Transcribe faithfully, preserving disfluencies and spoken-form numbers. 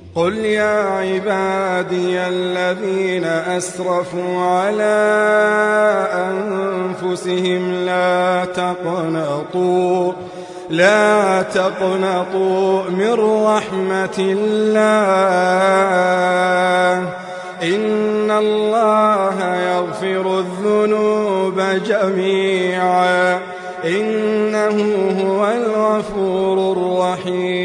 قل يا عبادي الذين أسرفوا على أنفسهم لا تقنطوا لا تقنطوا من رحمة الله إن الله يغفر الذنوب جميعا إنه هو الغفور الرحيم.